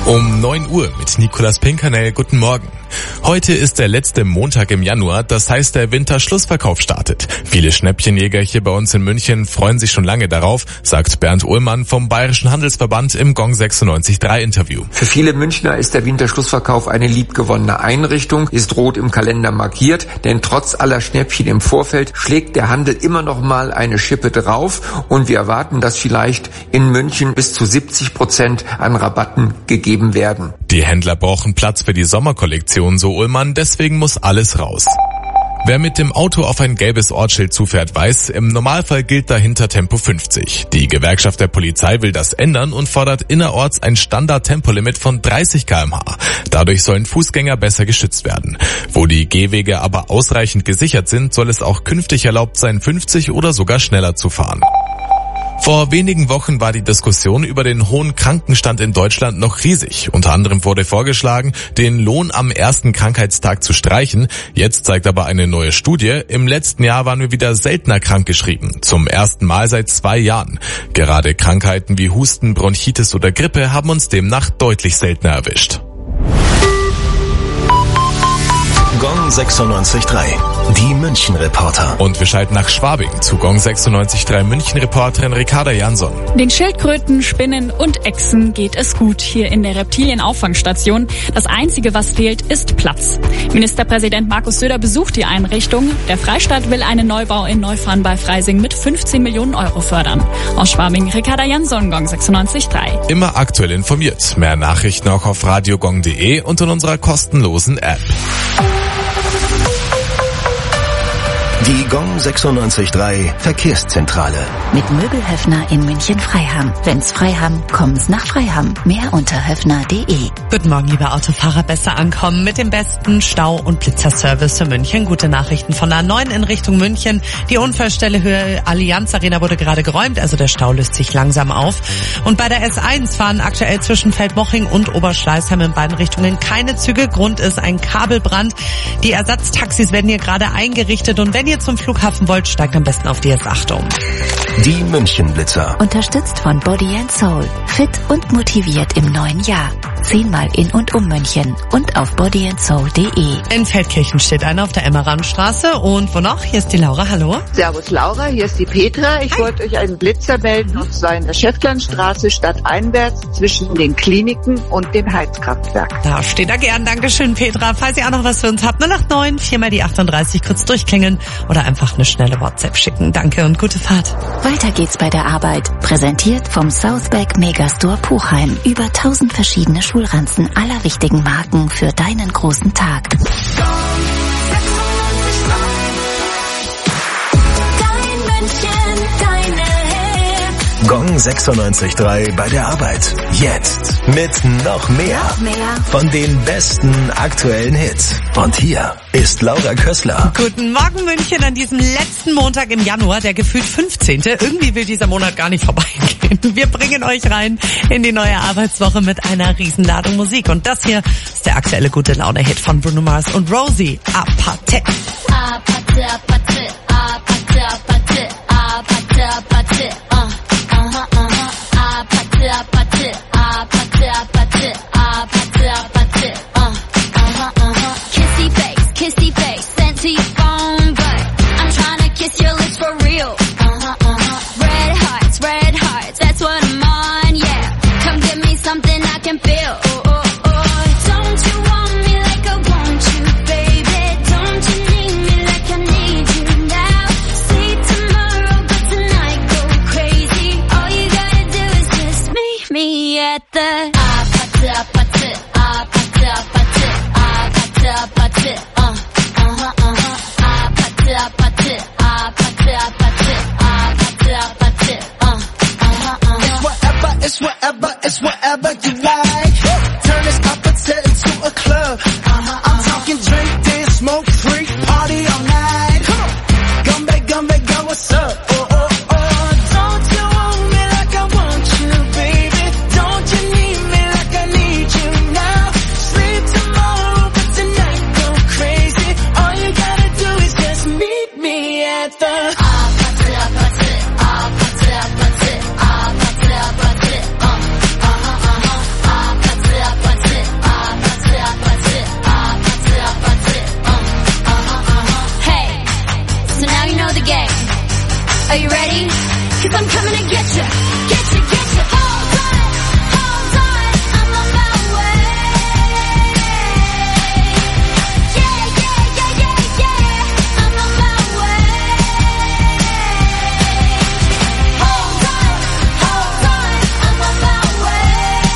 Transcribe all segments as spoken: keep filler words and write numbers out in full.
Um neun Uhr mit Nicolas Pinkernell. Guten Morgen. Heute ist der letzte Montag im Januar, das heißt, der Winterschlussverkauf startet. Viele Schnäppchenjäger hier bei uns in München freuen sich schon lange darauf, sagt Bernd Ullmann vom Bayerischen Handelsverband im Gong sechsundneunzig Komma drei Interview. Für viele Münchner ist der Winterschlussverkauf eine liebgewonnene Einrichtung, ist rot im Kalender markiert, denn trotz aller Schnäppchen im Vorfeld schlägt der Handel immer noch mal eine Schippe drauf und wir erwarten, dass vielleicht in München bis zu siebzig Prozent an Rabatten gegeben werden. Die Händler brauchen Platz für die Sommerkollektion, so Ullmann, deswegen muss alles raus. Wer mit dem Auto auf ein gelbes Ortsschild zufährt, weiß, im Normalfall gilt dahinter Tempo fünfzig. Die Gewerkschaft der Polizei will das ändern und fordert innerorts ein Standard-Tempolimit von dreißig Kilometer pro Stunde. Dadurch sollen Fußgänger besser geschützt werden. Wo die Gehwege aber ausreichend gesichert sind, soll es auch künftig erlaubt sein, fünfzig oder sogar schneller zu fahren. Vor wenigen Wochen war die Diskussion über den hohen Krankenstand in Deutschland noch riesig. Unter anderem wurde vorgeschlagen, den Lohn am ersten Krankheitstag zu streichen. Jetzt zeigt aber eine neue Studie, im letzten Jahr waren wir wieder seltener krankgeschrieben. Zum ersten Mal seit zwei Jahren. Gerade Krankheiten wie Husten, Bronchitis oder Grippe haben uns demnach deutlich seltener erwischt. Gong sechsundneunzig Komma drei. Die München-Reporter. Und wir schalten nach Schwabing zu Gong sechsundneunzig Komma drei München-Reporterin Ricarda Jansson. Den Schildkröten, Spinnen und Echsen geht es gut hier in der Reptilienauffangstation. Das Einzige, was fehlt, ist Platz. Ministerpräsident Markus Söder besucht die Einrichtung. Der Freistaat will einen Neubau in Neufahren bei Freising mit fünfzehn Millionen Euro fördern. Aus Schwabing, Ricarda Jansson, Gong sechsundneunzig Komma drei. Immer aktuell informiert. Mehr Nachrichten auch auf radiogong punkt de und in unserer kostenlosen App. Die Gong sechsundneunzig Komma drei Verkehrszentrale. Mit Möbelhöfner in München-Freiham. Wenn's Freiham, kommt's nach Freiham. Mehr unter höfner punkt de. Guten Morgen, liebe Autofahrer. Besser ankommen mit dem besten Stau- und Blitzerservice für München. Gute Nachrichten von der A neun in Richtung München. Die Unfallstelle Höhe Allianz Arena wurde gerade geräumt, also der Stau löst sich langsam auf. Und bei der S eins fahren aktuell zwischen Feldmoching und Oberschleißheim in beiden Richtungen keine Züge. Grund ist ein Kabelbrand. Die Ersatztaxis werden hier gerade eingerichtet und wenn ihr zum Flughafen wollt, steigt am besten auf die S acht um. Die München-Blitzer. Unterstützt von Body and Soul. Fit und motiviert im neuen Jahr. Zehnmal in und um München und auf body and soul punkt de. In Feldkirchen steht einer auf der Emmeranstraße und wo noch? Hier ist die Laura, hallo. Servus Laura, hier ist die Petra. Ich Hi. wollte euch einen Blitzer melden und zwar in der Schäftlarnstraße stadteinwärts zwischen den Kliniken und dem Heizkraftwerk. Da steht er gern, Dankeschön Petra. Falls ihr auch noch was für uns habt, null acht neun, vier mal die achtunddreißig, kurz durchklingeln oder einfach eine schnelle WhatsApp schicken. Danke und gute Fahrt. Weiter geht's bei der Arbeit. Präsentiert vom Southback Megastore Puchheim. Über tausend verschiedene Schulranzen aller wichtigen Marken für deinen großen Tag. Gong sechsundneunzig Komma drei bei der Arbeit. Jetzt mit noch mehr, noch mehr von den besten aktuellen Hits. Und hier ist Laura Kössler. Guten Morgen München an diesem letzten Montag im Januar, der gefühlt fünfzehnte Irgendwie will dieser Monat gar nicht vorbeigehen. Wir bringen euch rein in die neue Arbeitswoche mit einer Riesenladung Musik. Und das hier ist der aktuelle Gute-Laune-Hit von Bruno Mars und Rosie. Apathe. Apathe, Apathe, Apathe, Apathe, Apathe, Apathe, uh. Apathe, Apathe, Apathe, Apathe, Apathe, Apathe, uh, uh-huh, uh-huh. Kissy face, kissy face, sent to your phone, but I'm trying to kiss your lips for real. Uh-huh, uh-huh. Red hearts, red hearts, that's what I'm on, yeah. Come give me something I can feel. Oh, oh, oh. Don't you want me like I want you, baby? Don't you need me like I need you now? Say tomorrow, but tonight go crazy. All you gotta do is just meet me at the Apathe, Apathe, Apathe, Apathe, Apathe, Apathe, uh, uh-huh, uh-huh. Apathe, Apathe, Apathe, Apathe, Apathe, Apathe, uh, uh-huh, uh-huh. It's whatever, it's whatever, it's whatever you like. Turn this Apathe into a club. Uh-huh, I'm talking drink, dance, smoke, freak, party all night. Come on, Gumbe, Gumbe, go, what's up? Oh, oh, oh, don't you want me like I want you, baby? Don't you need me like I need you now? Sleep tomorrow, but tonight go crazy. coming to get you, get you, get you. Hold on, hold on, I'm on my way. Yeah, yeah, yeah, yeah, yeah, I'm on my way. Hold on, hold on, I'm on my way.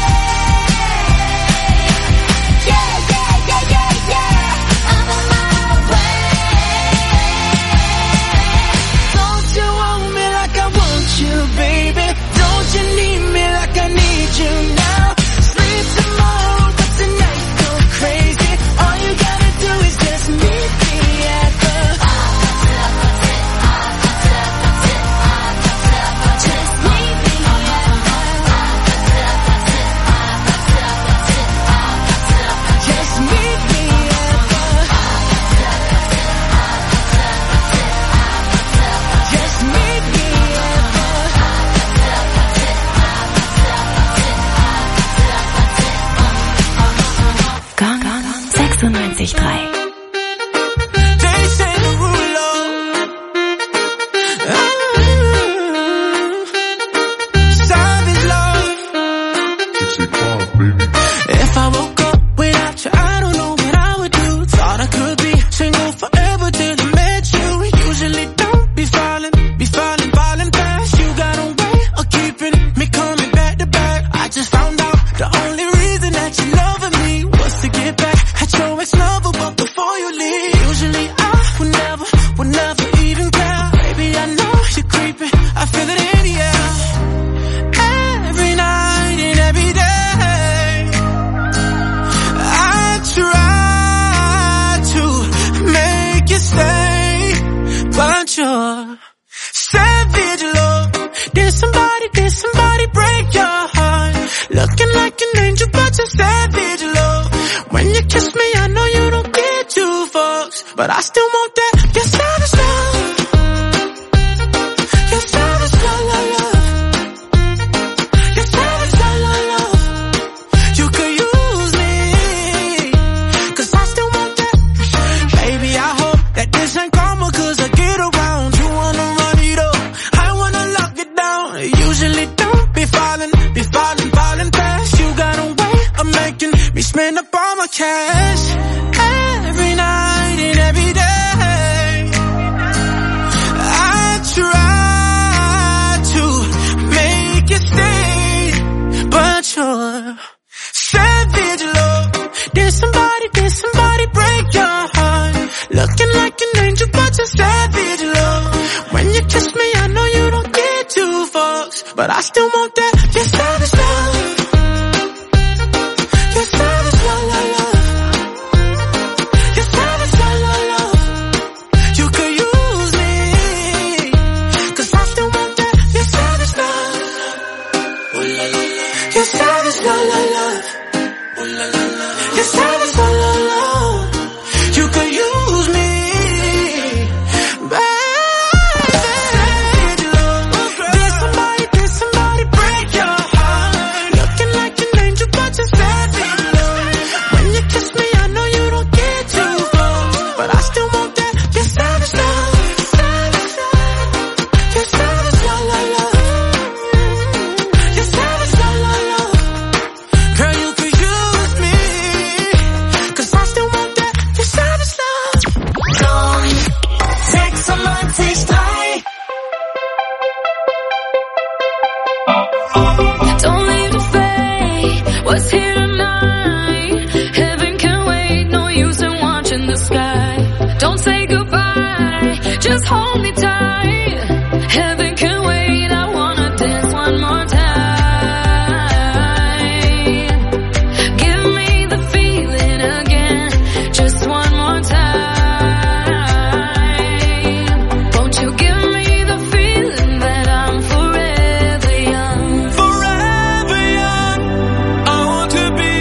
Yeah, yeah, yeah, yeah, yeah, I'm on my way. Don't you want me like I want you, baby? Don't you need me like I need you now? Sleep tomorrow, but tonight go crazy. All you gotta do is just meet me at the Just meet me at Just meet me at the Just meet me at the Gong sechsundneunzig Komma drei. They say the rule of savage love. If I woke up without you, I don't know what I would do. Thought I could be single forever till I met you. Usually don't be falling, be falling, falling fast. You got a way of keeping me coming back to back. I just found out the only reason that you loving me was to get back at your ex-lover, but before you leave, usually I would never, would never even care. Baby, I know you're creeping, I feel it in the air. Every night and every day, I try to make you stay, but you're savage love. Did somebody, did somebody break your heart? Looking like an angel, but you're savage love. When you kiss me, I know you don't get two fucks, but I still want that. You're savage love. You're savage love, love, love. You're savage love, love, love. You could use me, cause I still want that. Baby, I hope that this ain't karma, cause I get around. You wanna run it up, I wanna lock it down. Usually don't be falling, be falling, falling fast. You got a way of making me spend up all my cash. Every night and every day, I try to make you stay, but you're savage love. Did somebody, did somebody break your heart? Looking like an angel, but you're savage love. When you kiss me, I know you don't get two fucks, but I still want that. You're savage love. You're savage love, love, love. You're savage love, love, love. You could use me, cause I still want that. You're savage love. You're savage love, love, love. You're savage love, love, love. You could use me, baby. Did somebody, did somebody break your heart? Looking like an angel, but you're savage love. When you kiss me, I know you don't get two fucks, but I still want that. You're savage love. You're savage love, love, love. You're savage love, love, love. Girl, you could use me, cause I still want that. You're savage love. Gong sechsundneunzig Komma drei. Don't leave the fate, what's here tonight? Heaven can wait, no use in watching the sky. Don't say goodbye, just hold me tight. Heaven can wait, I wanna dance one more time. Give me the feeling again, just one more time. Won't you give me the feeling that I'm forever young? Forever young, I want to be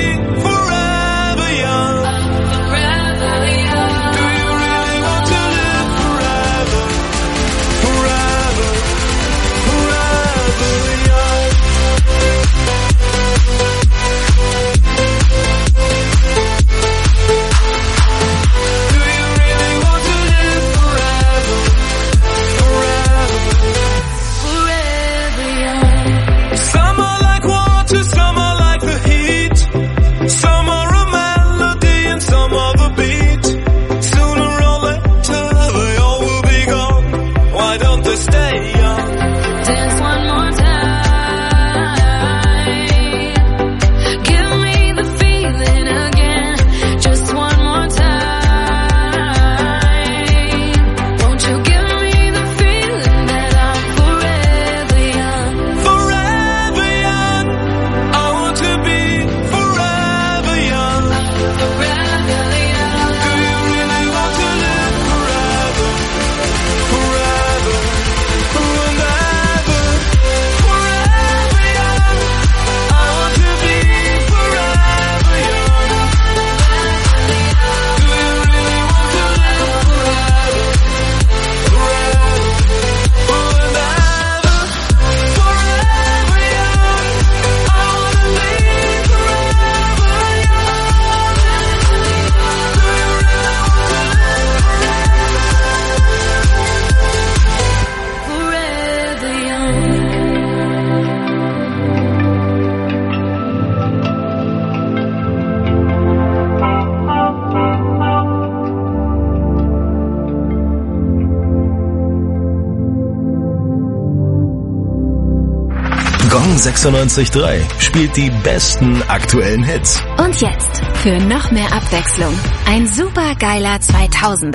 Gong sechsundneunzig Komma drei spielt die besten aktuellen Hits. Und jetzt, für noch mehr Abwechslung, ein super geiler zweitausender.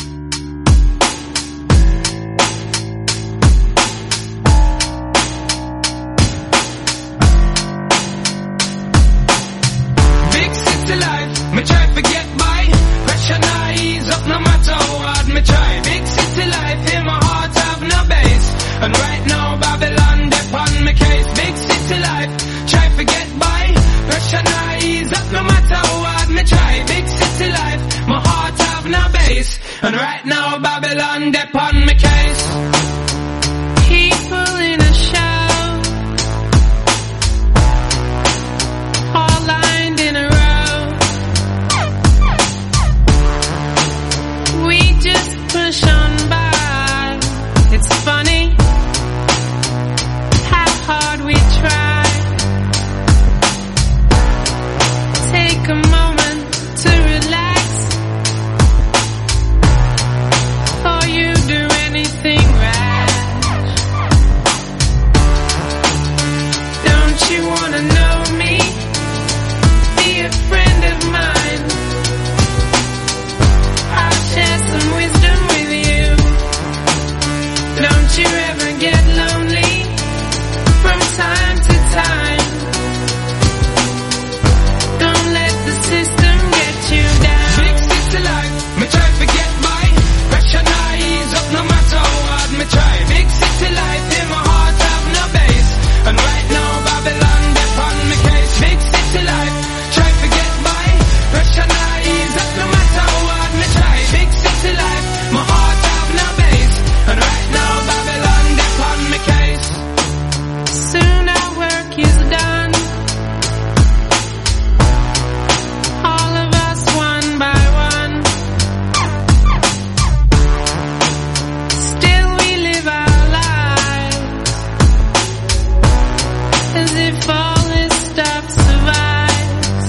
Big city life, me try to get by. Pressure now ease up no matter how hard me try. Big city life, in my heart have no base. And right now Babylon dip on me case. Big city life, try to get by. Pressure now ease up no matter how hard me try. Big city life, my heart have no base. And right now Babylon dip on me case. People in a show, all lined in a row. We just push on by. It's funny how hard we try. Take a moment to relax before you do anything rash. Don't you wanna know me? Be a friend of mine. I'll share some wisdom with you. Don't you ever get lonely from time to time. Don't let the system get you down. Big city life, me try to get by. Pressure now ease up no matter how hard me try. Big city life, in my heart have no base. And right now Babylon dip on me case. Big city life, try to get by. Pressure now ease up no matter how hard me try. Big city life, my heart have no base. And right now Babylon dip on me case. Soon our work is done. All of us one by one. Still we live our lives as if all this stuff survives.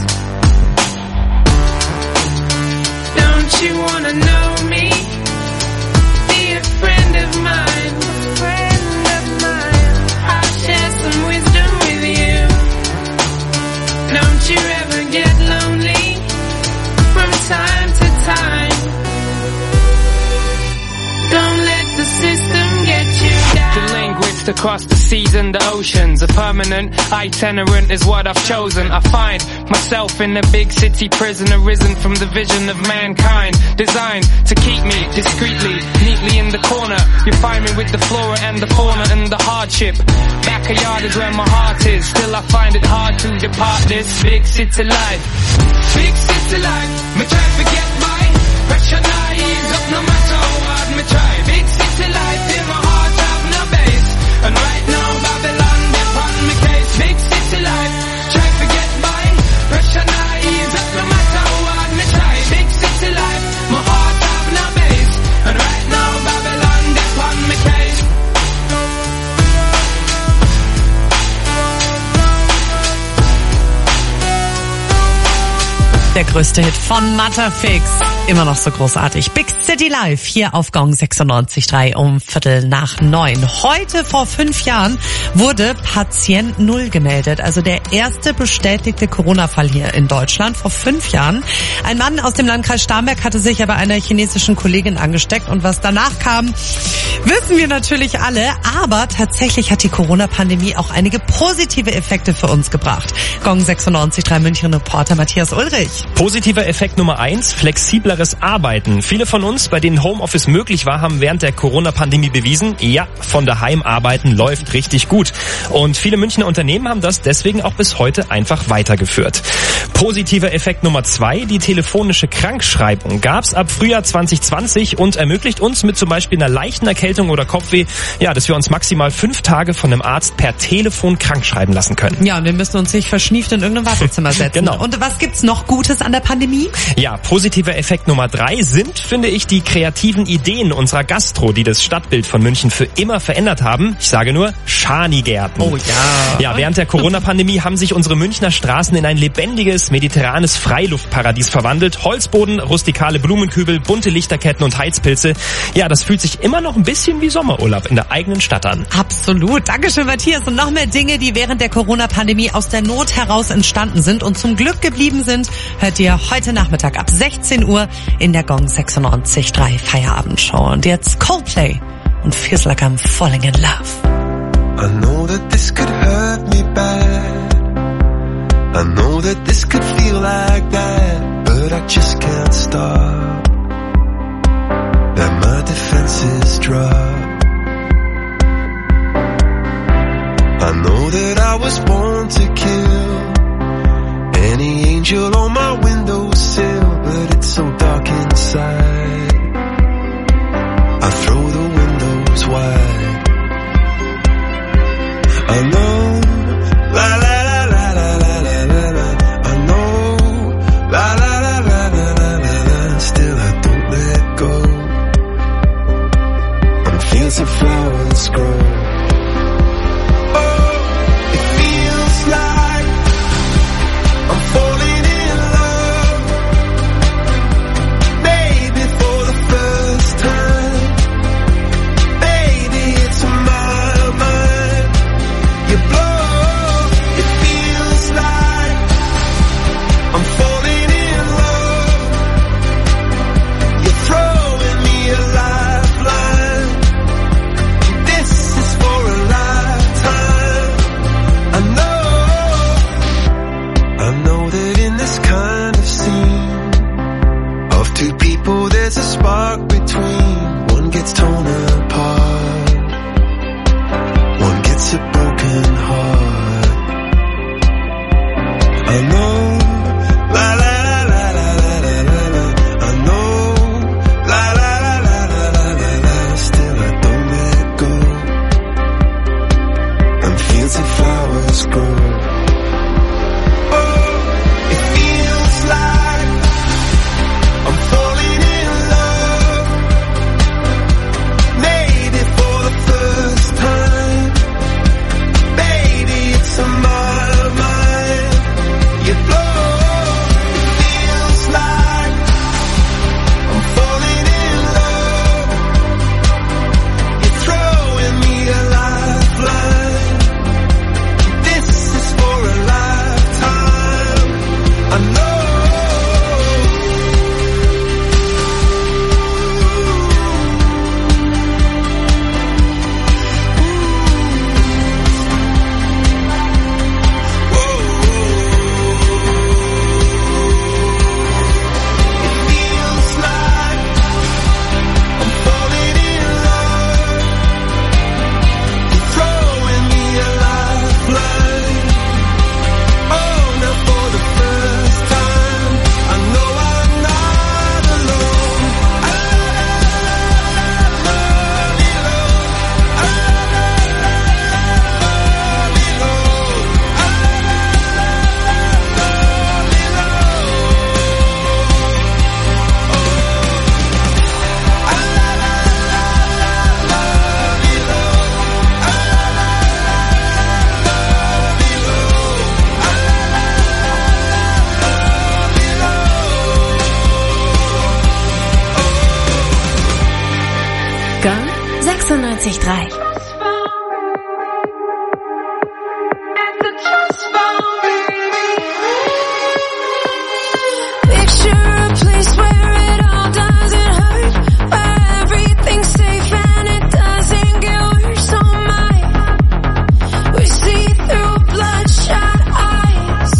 Don't you wanna know me? Be a friend of mine. Friend of mine. I'll share some wisdom with you. Don't you ever get lonely from time to time. Don't let the system get you down. The linguist across the seas and the oceans. A permanent itinerant is what I've chosen. I find myself in a big city prison, arisen from the vision of mankind, designed to keep me discreetly, neatly in the corner. You find me with the flora and the fauna and the hardship. Backyard is where my heart is. Still I find it hard to depart this big city life. Big city life, me try to get by. Pressure now ease up no matter how hard me try. Big city life, in my heart have no base. And right now Babylon dip on me case. Big city life, try to get by. Pressure now ease up no matter how hard me try. Big city life, my heart have no base. And right now Babylon dip on me case. Der größte Hit von Matterfix. Immer noch so großartig. Big City Live hier auf Gong sechsundneunzig Komma drei um Viertel nach neun. Heute vor fünf Jahren wurde Patient Null gemeldet. Also der erste bestätigte Corona-Fall hier in Deutschland vor fünf Jahren. Ein Mann aus dem Landkreis Starnberg hatte sich aber einer chinesischen Kollegin angesteckt. Und was danach kam, wissen wir natürlich alle. Aber tatsächlich hat die Corona-Pandemie auch einige positive Effekte für uns gebracht. Gong sechsundneunzig Komma drei München-Reporter Matthias Ulrich. Positiver Effekt Nummer eins, flexibleres Arbeiten. Viele von uns, bei denen Homeoffice möglich war, haben während der Corona-Pandemie bewiesen, ja, von daheim arbeiten läuft richtig gut. Und viele Münchner Unternehmen haben das deswegen auch bis heute einfach weitergeführt. Positiver Effekt Nummer zwei, die telefonische Krankschreibung gab's ab Frühjahr zwanzig zwanzig und ermöglicht uns mit zum Beispiel einer leichten Erkältung oder Kopfweh, ja, dass wir uns maximal fünf Tage von einem Arzt per Telefon krankschreiben lassen können. Ja, und wir müssen uns nicht verschnieft in irgendein Wartezimmer setzen. Genau. Und was gibt's noch Gutes an der Pandemie? Ja, positiver Effekt Nummer drei sind, finde ich, die kreativen Ideen unserer Gastro, die das Stadtbild von München für immer verändert haben. Ich sage nur Schanigärten. Oh ja. Ja, während der Corona-Pandemie haben sich unsere Münchner Straßen in ein lebendiges, mediterranes Freiluftparadies verwandelt. Holzboden, rustikale Blumenkübel, bunte Lichterketten und Heizpilze. Ja, das fühlt sich immer noch ein bisschen bisschen wie Sommerurlaub in der eigenen Stadt an. Absolut. Dankeschön, Matthias. Und noch mehr Dinge, die während der Corona-Pandemie aus der Not heraus entstanden sind und zum Glück geblieben sind, hört ihr heute Nachmittag ab sechzehn Uhr in der Gong sechsundneunzig Komma drei Feierabendshow. Und jetzt Coldplay und Feels Like I'm Falling in Love. I know that this could hurt me bad. I know that this could feel like that, but I just can't stop. That my defenses drop. I know that I was born to kill any angel on my windowsill, but it's so dark inside. I throw the windows wide. I know, la la la la la la la la la. I know, la la la la la la la la. Still I don't let go. And fields of flowers grow. Oh, it feels like I'm falling in love. Maybe for the first time. Baby, it's in my mind. You blow, it feels like I'm falling in love. You're throwing me a lifeline. This is for a lifetime. I know, I know that in this kind of scene of two people there's a spark between. One gets torn apart, one gets a broken heart. I know, la la la la la la la la. I know, la la la la la la la la. Still I don't let go. And fields of flowers grow. Oh, it feels like I'm falling in love. Maybe for the first time. Baby, it's in my mind. You blow, it feels like I'm falling in love. You're throwing me a lifeline. This is for a lifetime. I know. It feels like I'm falling in love. You're throwing me a lifeline. Oh, now for the first time, I know I'm not alone. I love you, love. I love you, love. I Gong sechsundneunzig Komma drei. Picture a place where it all doesn't hurt, where everything's safe and it doesn't get worse. Oh my, we see through bloodshot eyes.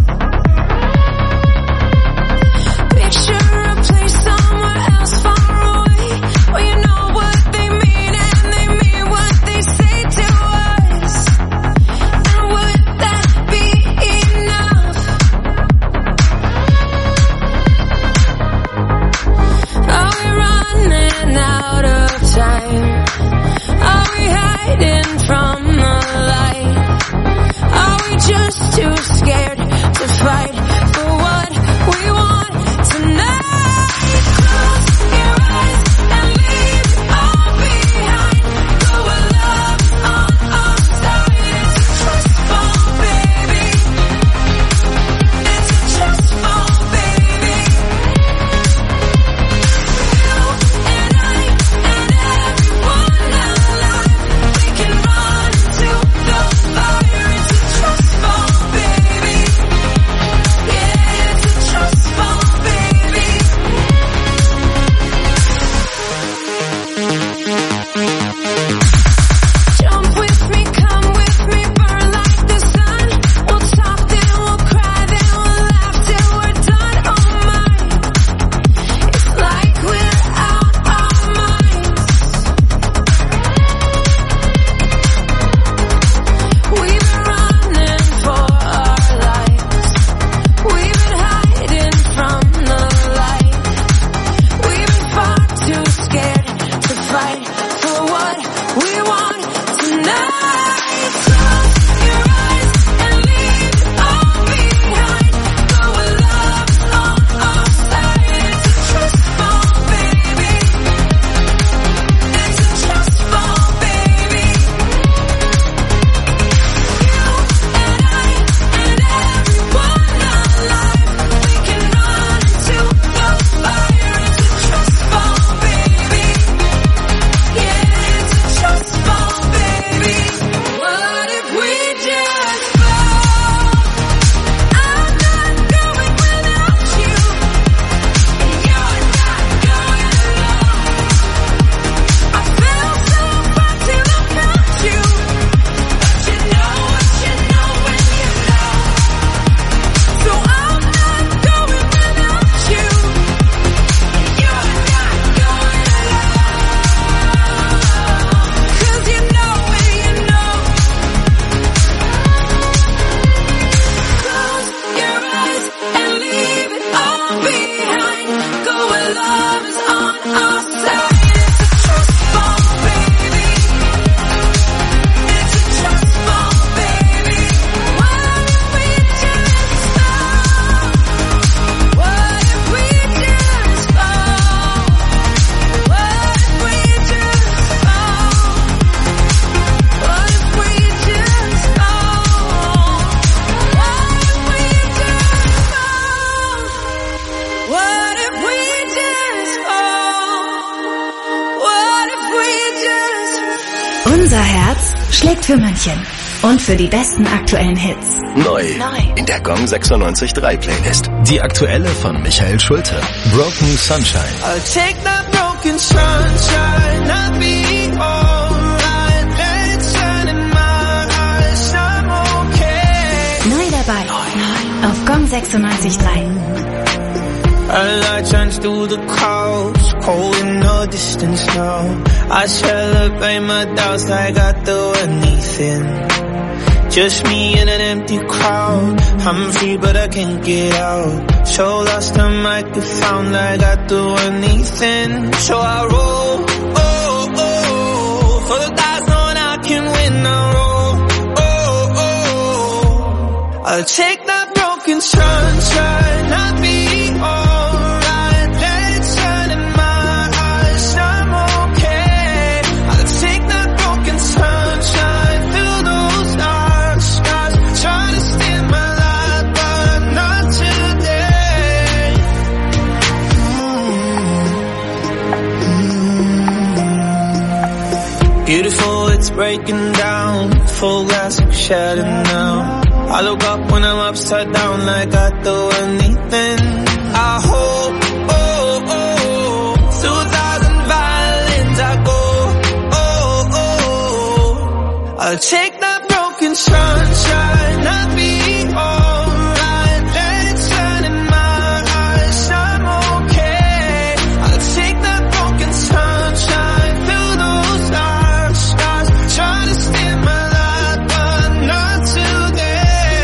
Picture a place somewhere else far away, where you know what they mean and they mean Perfekt für München. Und für die besten aktuellen Hits. Neu. Neu. In der Gong sechsundneunzig Komma drei Playlist. Die aktuelle von Michael Schulte. Broken Sunshine. I'll take that broken sunshine, I'll be alright. Let it shine in my eyes, I'm okay. Neu dabei. Neu. Auf Gong sechsundneunzig Komma drei. A light shines through the clouds, cold in the distance now. I celebrate my doubts like I do anything. Just me in an empty crowd. I'm free but I can't get out. So lost I might be found like I do anything. So I roll, oh, oh, for the dice knowing I can win. I roll, oh, oh, I'll take that broken sunshine, I'll be alright. Let it shine in my eyes, I'm okay. I'll take that broken sunshine through those dark skies. Try to steal my life, but not today. Mm-hmm. Beautiful, it's breaking down. Full glass of shattered now. I look up when I'm upside down like I do anything. I hope, oh, oh, through a thousand violins I go, oh, oh, I'll take that broken sunshine, I'll be alright. Let it shine in my eyes, I'm okay. I'll take that broken sunshine through those dark skies. Try to steal my life, but not today.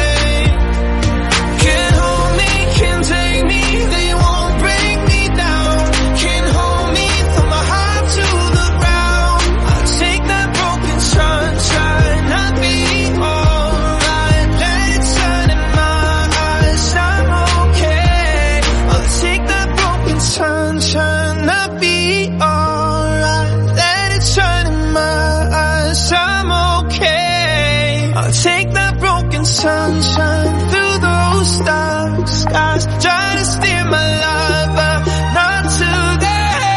Sunshine through those dark skies. Try to steal my life, but not today.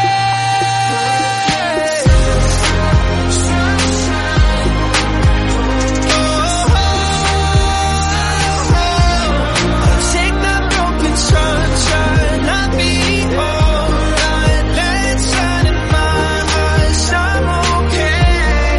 Oh, oh, oh. I'll take that broken sunshine, I'll be alright. Let it shine in my eyes, I'm okay.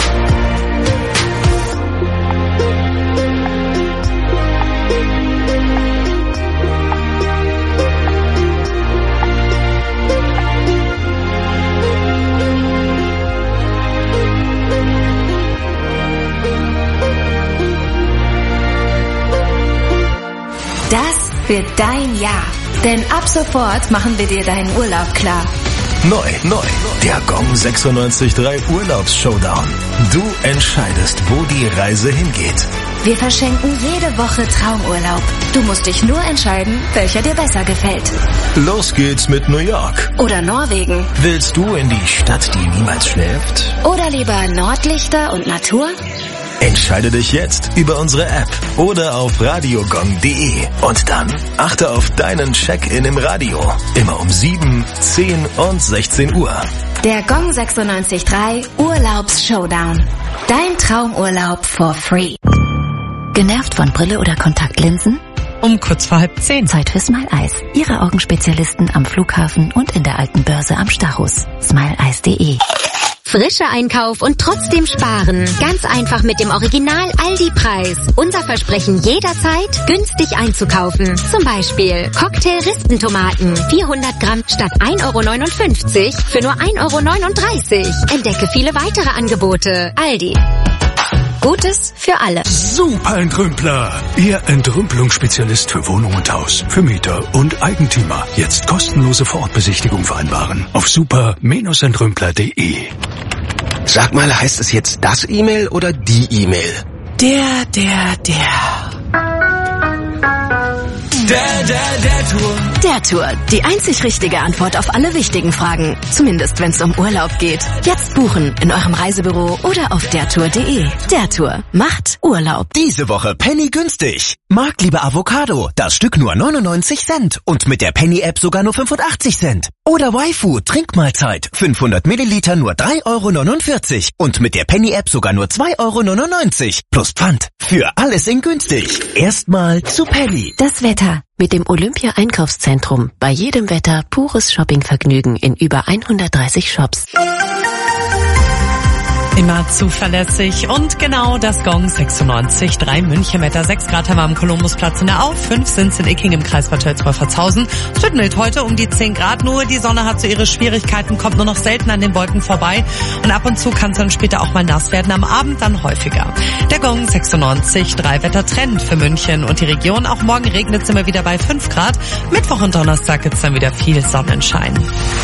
Das wird dein Jahr. Denn ab sofort machen wir dir deinen Urlaub klar. Neu, neu. Der Gong sechsundneunzig Komma drei Urlaubs-Showdown. Du entscheidest, wo die Reise hingeht. Wir verschenken jede Woche Traumurlaub. Du musst dich nur entscheiden, welcher dir besser gefällt. Los geht's mit New York. Oder Norwegen. Willst du in die Stadt, die niemals schläft? Oder lieber Nordlichter und Natur? Entscheide dich jetzt über unsere App oder auf radiogong punkt de. Und dann achte auf deinen Check-in im Radio. Immer um sieben, zehn und sechzehn Uhr. Der Gong sechsundneunzig Komma drei Urlaubs-Showdown. Dein Traumurlaub for free. Genervt von Brille oder Kontaktlinsen? Um kurz vor halb zehn. Zeit für Smile Eyes. Ihre Augenspezialisten am Flughafen und in der alten Börse am Stachus. smile eyes punkt de. Frischer Einkauf und trotzdem sparen. Ganz einfach mit dem Original Aldi-Preis. Unser Versprechen jederzeit, günstig einzukaufen. Zum Beispiel Cocktail-Rispentomaten, vierhundert Gramm statt ein Euro neunundfünfzig für nur ein Euro neununddreißig. Entdecke viele weitere Angebote. Aldi. Gutes für alle. Super Entrümpler. Ihr Entrümpelungsspezialist für Wohnung und Haus, für Mieter und Eigentümer. Jetzt kostenlose Vorortbesichtigung vereinbaren auf super Entrümpler punkt de. Sag mal, heißt es jetzt das E-Mail oder die E-Mail? Der, der, der. Der der, der Tour. Der Tour, die einzig richtige Antwort auf alle wichtigen Fragen. Zumindest wenn es um Urlaub geht. Jetzt buchen in eurem Reisebüro oder auf der tour punkt de. Der Tour macht Urlaub. Diese Woche Penny günstig. Marktliebe Avocado, das Stück nur neunundneunzig Cent und mit der Penny-App sogar nur fünfundachtzig Cent. Oder Waifu, Trinkmahlzeit, fünfhundert Milliliter nur drei Euro neunundvierzig und mit der Penny-App sogar nur zwei Euro neunundneunzig. Plus Pfand. Für alles in günstig. Erstmal zu Penny. Das Wetter. Mit dem Olympia-Einkaufszentrum. Bei jedem Wetter pures Shoppingvergnügen in über hundertdreißig Shops. Immer zuverlässig und genau das Gong sechsundneunzig Komma drei München Wetter. sechs Grad haben wir am Kolumbusplatz in der Au, fünf sind in Icking im Kreis Bad Tölz-Wolfertshausen. Es wird mild heute um die zehn Grad nur. Die Sonne hat so ihre Schwierigkeiten, kommt nur noch selten an den Wolken vorbei. Und ab und zu kann es dann später auch mal nass werden, am Abend dann häufiger. Der Gong sechsundneunzig Komma drei Wettertrend für München und die Region. Auch morgen regnet es immer wieder bei fünf Grad. Mittwoch und Donnerstag gibt's dann wieder viel Sonnenschein.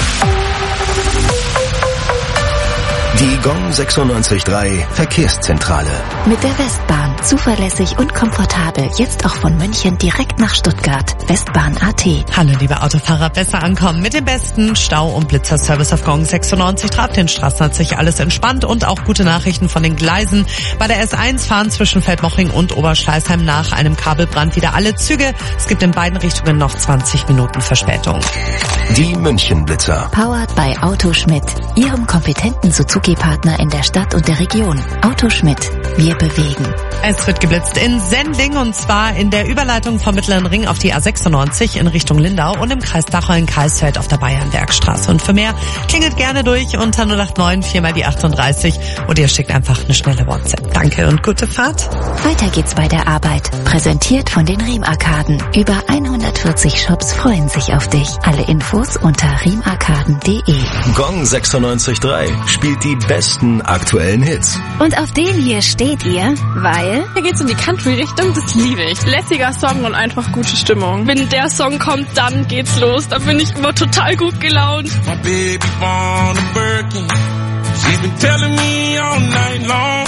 Die Gong sechsundneunzig Komma drei Verkehrszentrale. Mit der Westbahn. Zuverlässig und komfortabel. Jetzt auch von München direkt nach Stuttgart. Westbahn Punkt a t. Hallo liebe Autofahrer, besser ankommen mit dem besten Stau- und Blitzerservice auf Gong sechsundneunzig Komma drei. Auf den Straßen hat sich alles entspannt und auch gute Nachrichten von den Gleisen. Bei der S eins fahren zwischen Feldmoching und Oberschleißheim nach einem Kabelbrand wieder alle Züge. Es gibt in beiden Richtungen noch zwanzig Minuten Verspätung. Die München-Blitzer. Powered by Autoschmidt. Ihrem kompetenten Suzuki-Partner in der Stadt und der Region. Autoschmidt. Wir bewegen. Es wird geblitzt in Sendling und zwar in der Überleitung vom Mittleren Ring auf die A sechsundneunzig in Richtung Lindau und im Kreis Dachau-Karlsfeld auf der Bayernwerkstraße. Und für mehr klingelt gerne durch unter null acht neun vier mal die achtunddreißig oder ihr schickt einfach eine schnelle WhatsApp. Danke und gute Fahrt. Weiter geht's bei der Arbeit. Präsentiert von den Riemarkaden. Über hundertvierzig Shops freuen sich auf dich. Alle Infos unter riemarkaden punkt de. Gong sechsundneunzig Komma drei spielt die besten aktuellen Hits. Und auf den hier steht ihr, weil... Hier geht's in die Country-Richtung, das liebe ich. Lässiger Song und einfach gute Stimmung. Wenn der Song kommt, dann geht's los. Da bin ich immer total gut gelaunt. My baby born a Birkin. She's been telling me all night long.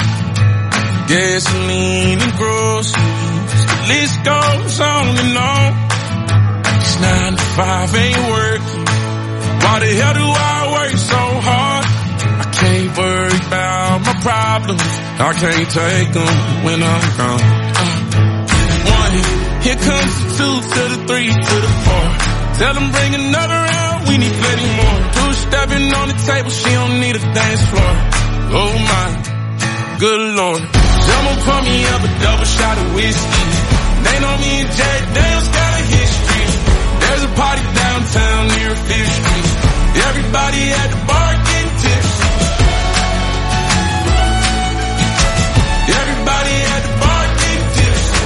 Gasoline and groceries. The list goes on and on. It's nine to five ain't working. Why the hell do I work so hard? I can't worry about my problems. I can't take them when I'm gone. Uh, one, here comes the two to the three to the four. Tell them bring another round, we need plenty more. Two stepping on the table, she don't need a dance floor. Oh my, good lord. Someone pour me up a double shot of whiskey. They know me and Jack Daniels got a history. There's a party downtown near Fifth Street. Everybody at the bar getting tipsy. Everybody at the bar getting tipsy.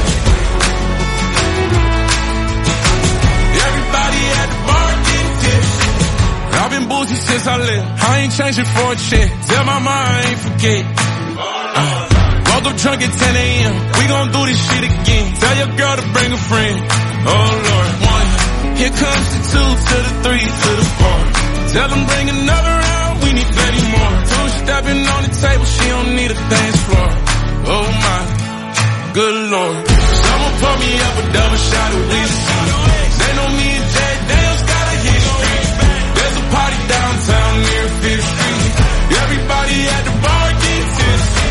Everybody at the bar getting tipsy. I've been boozy since I left. I ain't changing for a check. Tell my mom I ain't forget. Uh, woke up drunk at ten a.m. We gon' do this shit again. Tell your girl to bring a friend. Oh Lord. One. Here comes the two to the three to the four. Tell them bring another round, we need plenty more. Two stepping on the table, she don't need a dance floor. Oh my, good lord. Someone pour me up a double shot of whiskey. They know me and Jack Daniels got a history. There's a party downtown near Fifth Street. Everybody at the bar getting tipsy.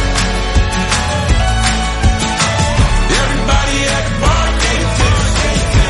Everybody at the bar getting tipsy.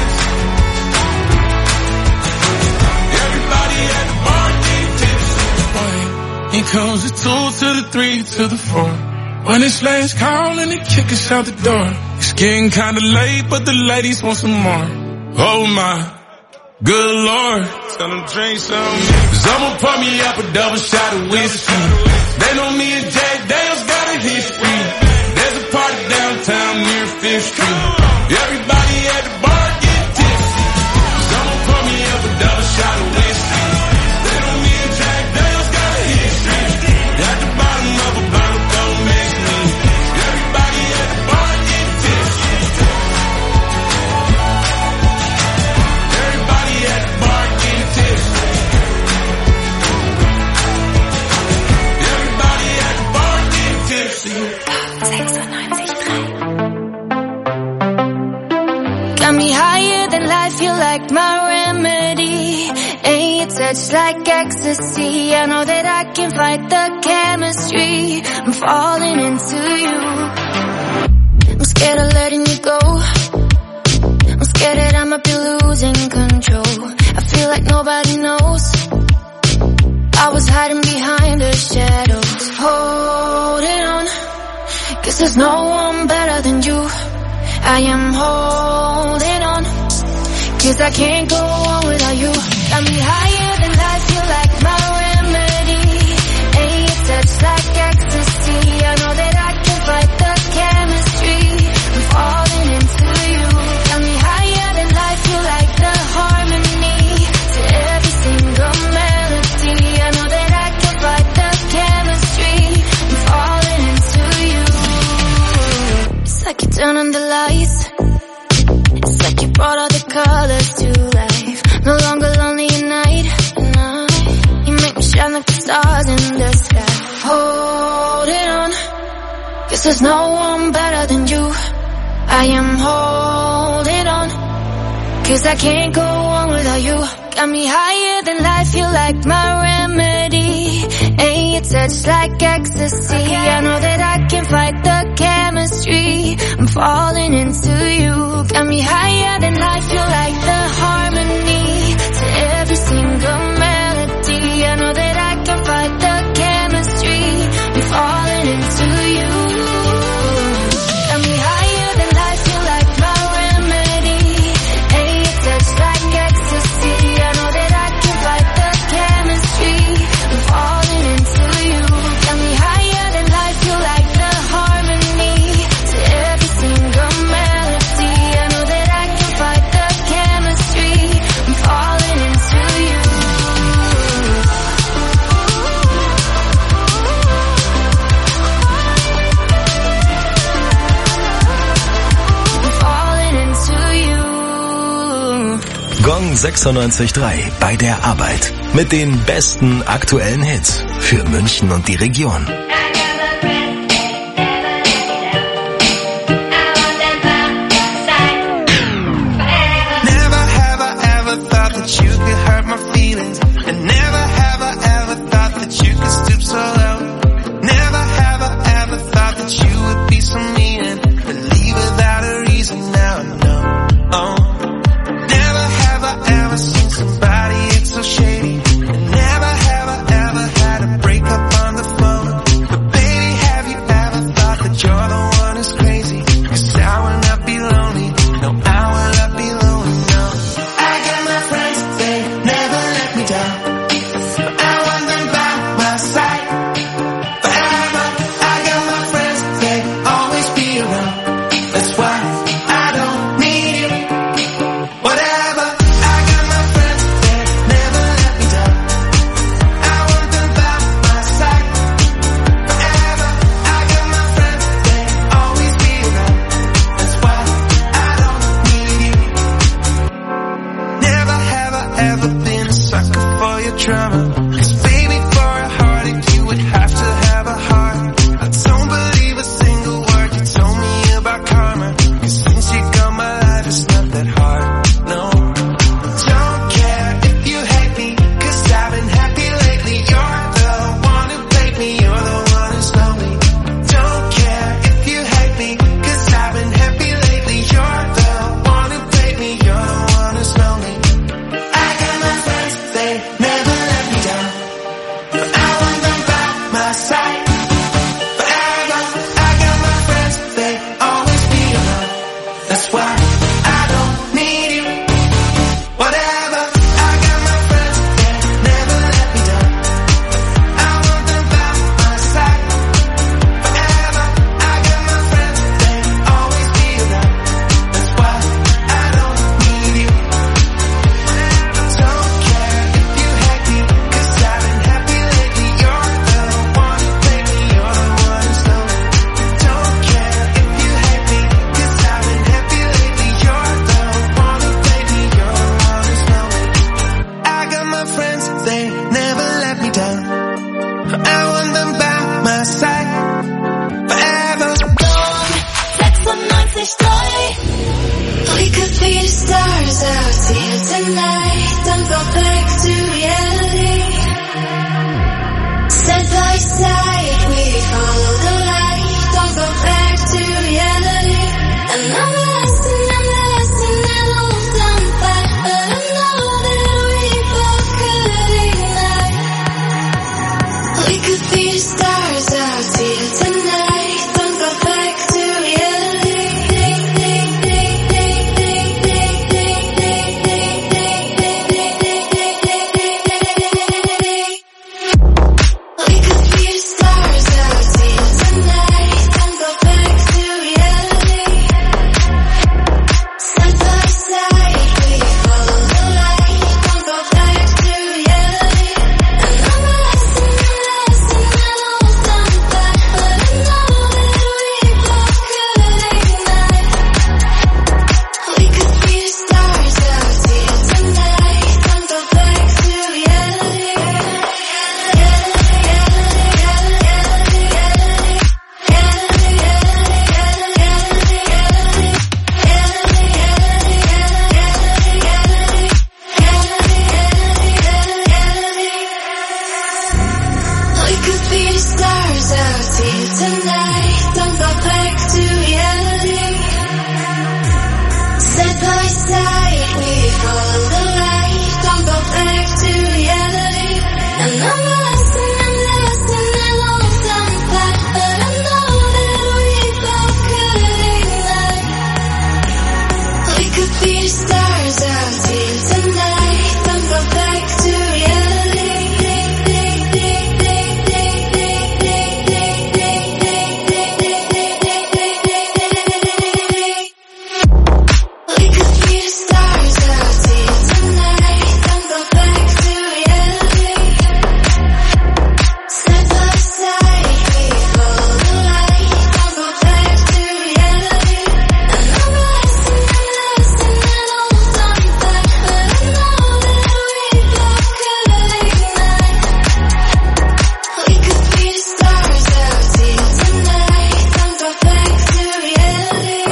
Everybody at the bar getting tipsy. Here comes the two to the three to the four. When it's last call and they kick us out the door. It's getting kinda late, but the ladies want some more. Oh my, good lord. Tell them drink some. Someone pour me up a double shot of whiskey. They know me and Jack Daniels got a history. There's a party downtown near Fifth Street. Everybody at the bar getting tipsy. Someone pour me up a double shot of whiskey. They know me and Jack Daniels got a history. At the bottom of a bottle, don't mix me. Everybody at the bar getting tipsy. Everybody at the bar getting tipsy. Everybody at the bar getting tipsy. Got me higher than life, you're like my remedy. Ain't your touch like ecstasy. I know that I can fight the chemistry. I'm falling into you. I'm scared of letting you go. I'm scared that I might be losing control. I feel like nobody knows. I was hiding behind the shadows, holding on. Guess there's no one better than you. I am holding on, cause I can't go on without you. Got me higher than life, you're like my remedy. Ain't your touch like ecstasy. I know that I can fight the chemistry. I'm falling into you. Got me higher than life, you're like the harmony to every single melody. I know that I can fight the chemistry. I'm falling into you. It's like you turn on the lights. It's like you brought all the colors to life. No longer lonely at night, night. You make me shine like the stars in the sky. Holding on, guess there's no one better than you. I am holding on, cause I can't go on without you. Got me higher than life, you're like my remedy. Ain't your touch like ecstasy. I know that I can fight the chemistry. I'm falling into you. Got me higher than life, you're like the harmony to every single melody. I know that I can fight the chemistry. I'm falling into you. Got me higher than life, you're like my remedy. Ain't your touch like ecstasy. I know that I can fight the chemistry. I'm falling into you. Got me higher than life, you're like the harmony to every single melody. I know that I can fight the chemistry. I'm falling into you. I'm falling into you. Gong sechsundneunzig Komma drei bei der Arbeit. Mit den besten aktuellen Hits für München und die Region. Never have I ever thought that you could hurt my feelings. And never have I ever thought that you could stoop so low. Never have I ever thought that you would be so mean and leave without a reason. Now I know. Oh. Never have I ever seen somebody act so shady. And never have I ever had a breakup on the phone. could be the stars out here tonight. Don't go back to reality. Side by side, we follow the light. Don't go back to reality. And I'm lost and I'm lost and I lost on fire. But I know that we both could ignite. We could be the stars out here tonight. Don't go back to reality. We could be the stars out here tonight. Don't go back to reality. Side by side, we follow the light. Don't go back to reality. And I'm lost and I'm lost and I lost on fire. But I know that we both could ignite. We could be the stars out here tonight. Don't go back to reality. We could be the stars out here tonight. Don't go back to reality. Side by side, we follow the light. Don't go back to reality. And I'm lost and I'm lost and I lost on fire. But I know that we both could ignite. We could be the stars out here tonight. Don't go back to reality. We could be the stars out here tonight. Don't go back to reality. Side by side, we follow the light. Don't go back to reality. And I'm lost and I'm lost and I lost on fire. But I know that we both could ignite. We could be the stars out here tonight. Don't go back to reality.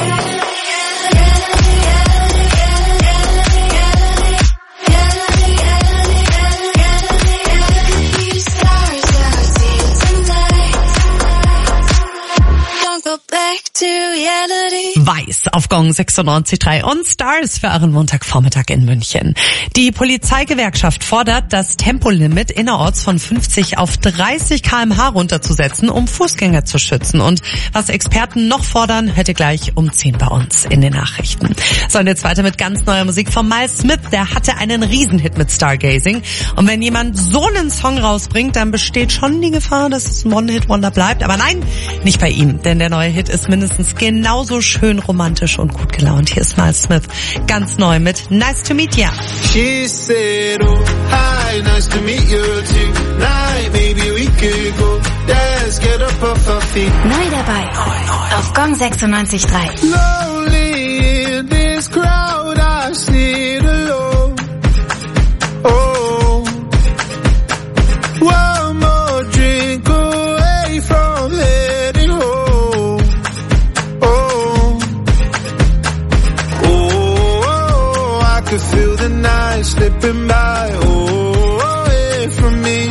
Don't go back to reality. Weiß auf Gong sechsundneunzig Komma drei und Stars für euren Montagvormittag in München. Die Polizeigewerkschaft fordert, das Tempolimit innerorts von fünfzig auf dreißig Kilometer pro Stunde runterzusetzen, um Fußgänger zu schützen. Und was Experten noch fordern, hört ihr gleich um zehn bei uns in den Nachrichten. So, und jetzt weiter mit ganz neuer Musik von Miles Smith. Der hatte einen Riesenhit mit Stargazing. Und wenn jemand so einen Song rausbringt, dann besteht schon die Gefahr, dass es ein One-Hit-Wonder bleibt. Aber nein, nicht bei ihm, denn der neue Hit ist mindestens genauso schön romantisch und gut gelaunt. Hier ist Miles Smith, ganz neu mit Nice to Meet Ya. She said, oh, hi, nice to meet you tonight. Maybe we could go dance, get up off our feet. Neu dabei auf Gong sechsundneunzig Komma drei. Lonely in this crowd, I sit alone. Oh, one more drink away from heading home. Oh, oh, I could feel the night slipping by, oh, away from me.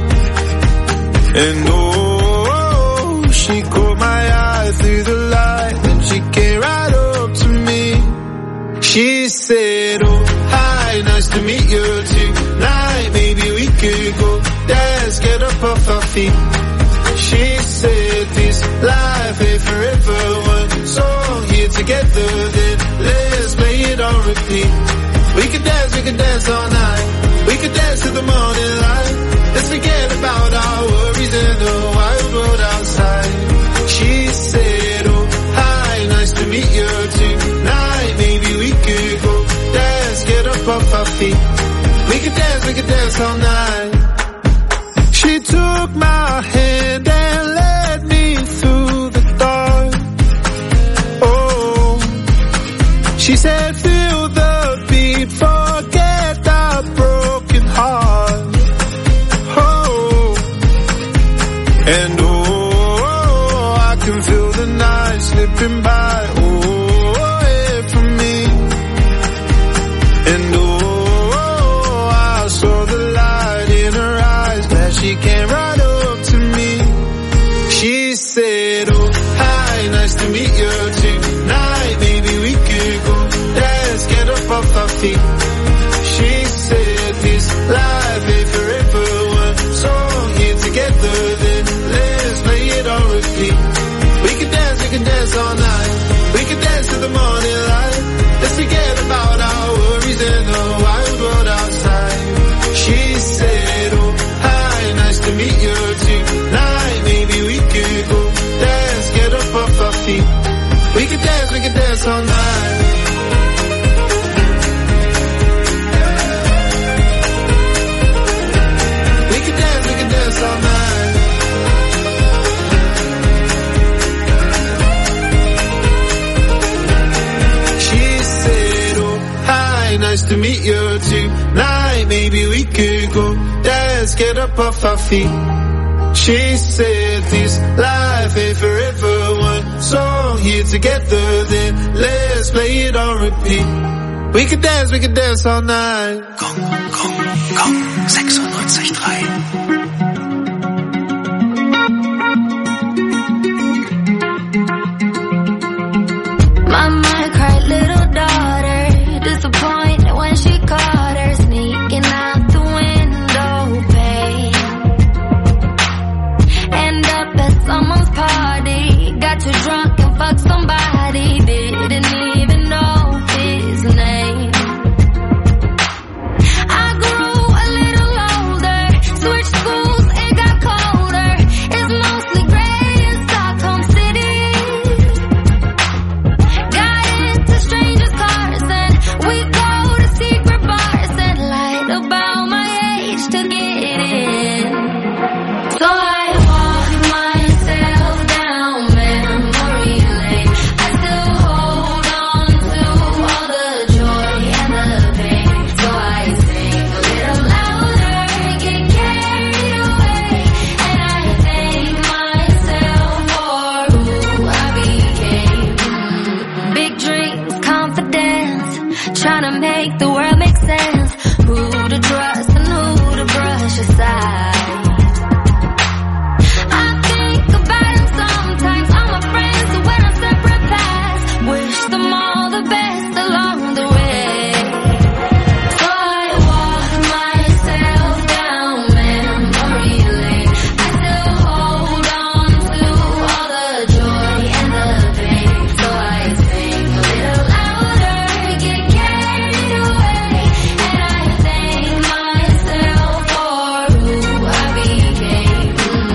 And oh, she caught my eye through the light, then she came right up to me. She said, oh, hi, nice to meet you tonight. Maybe we could go dance, get up off our feet. She said, this life ain't forever. One song here together, then let's play it on repeat. We could dance, we could dance all night. We could dance to the morning light. Let's forget about our worries in the wild world outside. She said, oh, hi, nice to meet you tonight. Maybe we could go dance, get up off our feet. We could dance, we could dance all night. She took my hand and led me through the dark. Oh, she said, feel the beat, forget the broken heart. Oh, and oh, I can feel the night slipping by, oh, away from me. feet. She said this life ain't forever. One song here together, then let's play it on repeat. We can dance, we can dance all night. We can dance to the morning light. Let's forget about our worries and the wild world outside. She said, oh, hi, nice to meet you tonight. Maybe we could go dance, get up off our feet. We can dance, we can dance all night. We can dance, we can dance all night. She said, oh, hi, nice to meet you tonight. Maybe we could go dance, get up off our feet. She said this life ain't forever. One song here together, then let's play it on repeat. We can dance, we can dance all night. Gong, Gong, Gong, sechsundneunzig Komma drei. Mama cried, little daughter, disappointed when she caught her sneaking out the window pane. End up at someone's party, got too drunk and fucked somebody, didn't even know his name. I grew a little older, switched schools, it got colder. It's mostly gray in Stockholm City. Got into strangers' cars and we go to secret bars and lied about my age to get in. So I walk myself down memory lane. I still hold on to all the joy and the pain. So I sing a little louder, get carried away, and I thank myself for who I became. Big dreams, confidence, trying to make the world make sense. Who to trust and who to brush aside. I think about them sometimes, all my friends who went on separate paths. Wish them all the best along the way. So I walk myself down memory lane. I still hold on to all the joy and the pain. So I sing a little louder, get carried away, and I thank myself for who I became.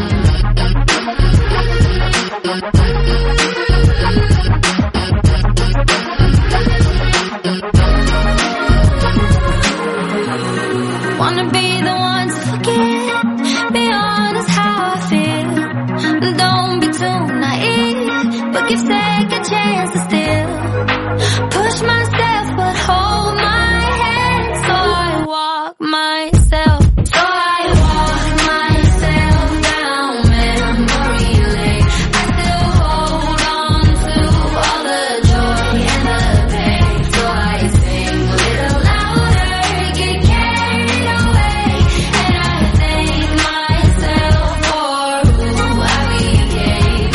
Wanna be the one to forget, be honest how I feel. Don't be too naive, but give second chances still. Push myself but hold my hand. So I walk myself, so I walk myself down memory lane. I still hold on to all the joy and the pain. So I sing a little louder, get carried away, and I thank myself for who I became.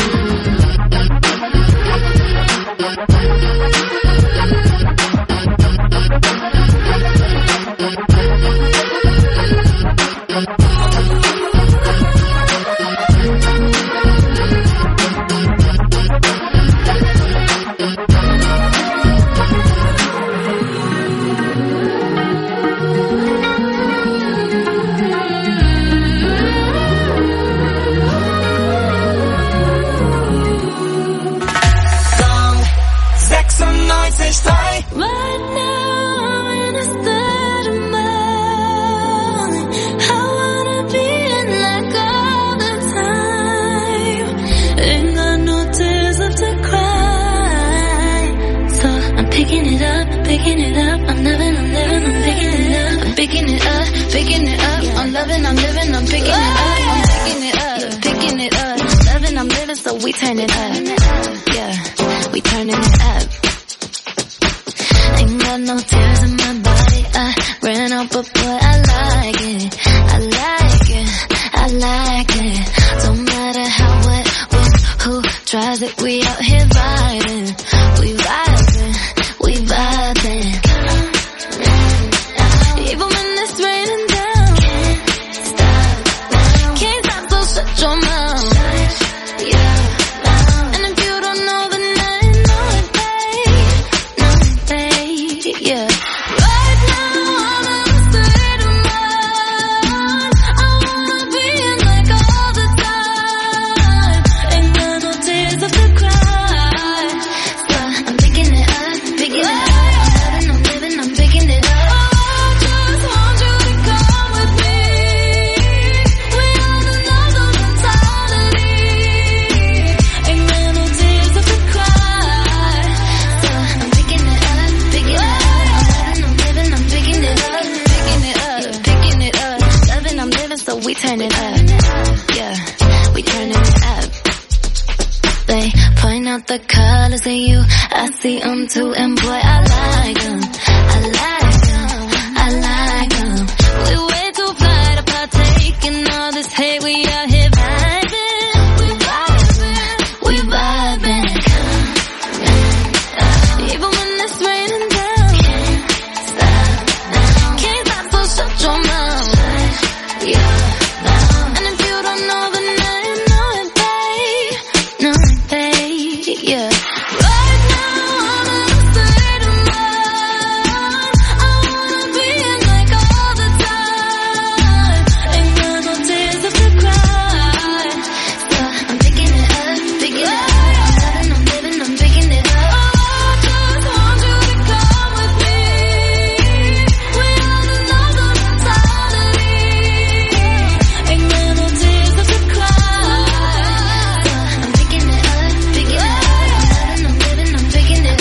Song sechsundneunzig Komma drei. Right now I'm in a state of mind. I wanna be in like all the time. Ain't got no tears left to cry. So I'm picking it up, picking it up. I'm living, I'm living, I'm picking it up. I'm picking it up, picking it up. I'm loving, I'm living, I'm picking it up. I'm picking it up, picking it up. Loving, I'm living, so we turn it up. Yeah, we turning it up. Ain't got no tears in my body, I ran out, but boy, I like it, I like it, I like it. Don't matter how, what, when, who tries it, we out here vibing, we vibing, we vibing. turn it up. Yeah, we turn it up. They point out the colors in you, I see them too, and boy, I like them. I like them, I like them. We way too fly to partake in all this hate, we out here vibing. We vibing, we vibing. Even when it's raining down, can't stop now. Can't stop, so shut your mouth. Yeah. And if you don't know, then now you know it, babe. Know it, babe. Yeah. Right now, I'm in a state of mind. I wanna be in like all the time. Ain't got no tears left to cry. So I'm picking it up, picking it up. I'm loving, I'm living, I'm picking it up. I just want you to come with me. We all know the mentality. Ain't got no tears left to cry. So I'm picking it up, picking it up. I'm loving, I'm living, I'm picking it up.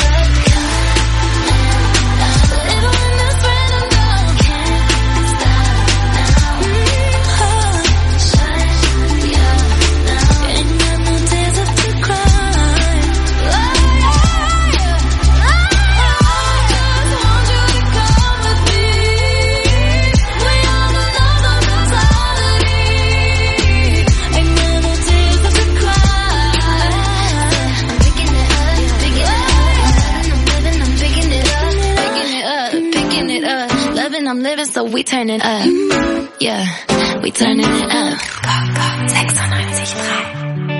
Even when it's raining down, can't stop now. Mm, oh, shine, yeah, now. Ain't got no tears left to cry. Oh, yeah, yeah. I just want you to come with me. We all know the mentality. Ain't got no tears left to cry. I'm picking it up, picking it up. I'm living, I'm picking it up, picking it up, picking it up. Loving, I'm living, so we turn it up. Yeah, we turning it up. sechsundneunzig Komma drei.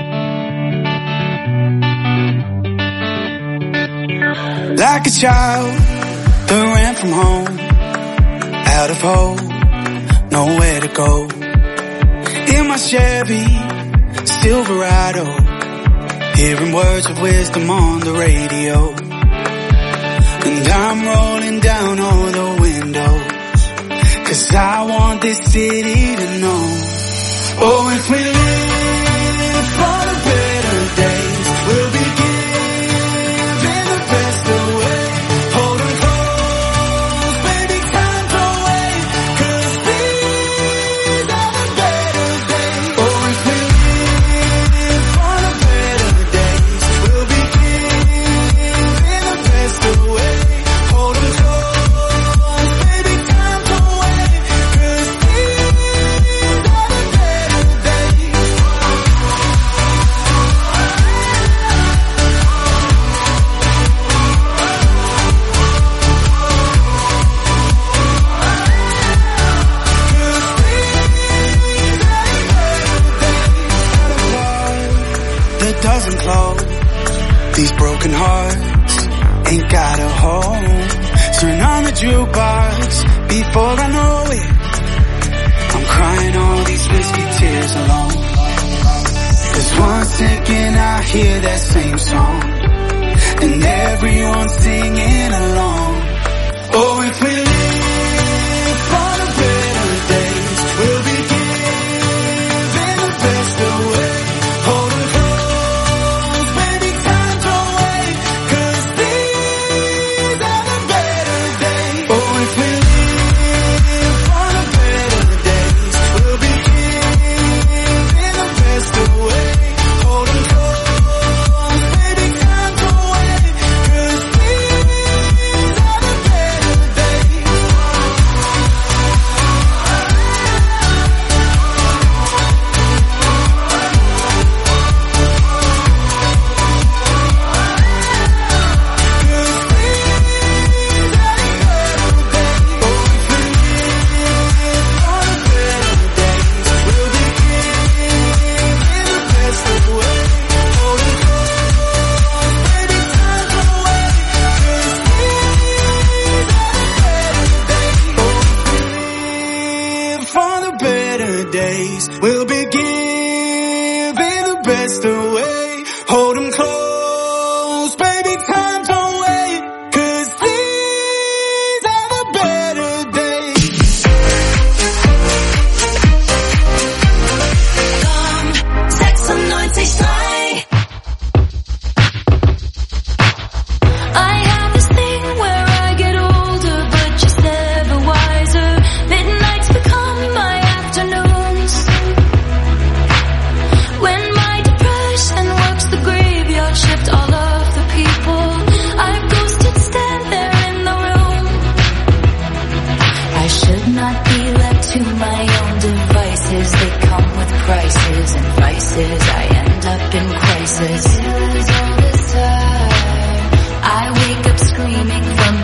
Like a child that ran from home, out of hope, nowhere to go. In my Chevy Silverado, hearing words of wisdom on the radio. And I'm rolling down all the windows, 'cause I want this city to know. Oh, if we live for the better days, we'll be giving the best away. Hold 'em close, baby, time to wait, 'cause these are the better days. Oh, if we live for the better days, we'll be giving the best away. Hold 'em close, baby, time to wait, 'cause these are the better days. That doesn't close. These broken hearts ain't got a home. Turn on the jukebox before I know it. I'm crying all these whiskey tears alone. 'Cause one second I hear that same song, and everyone's singing along. Oh, if we live for the better days, we'll be giving the best away. Hold 'em close, baby, time to wait, 'cause these are the better days. Oh, if we live for the better days, we'll be giving the best away. Hold 'em close, baby, time to wait, 'cause these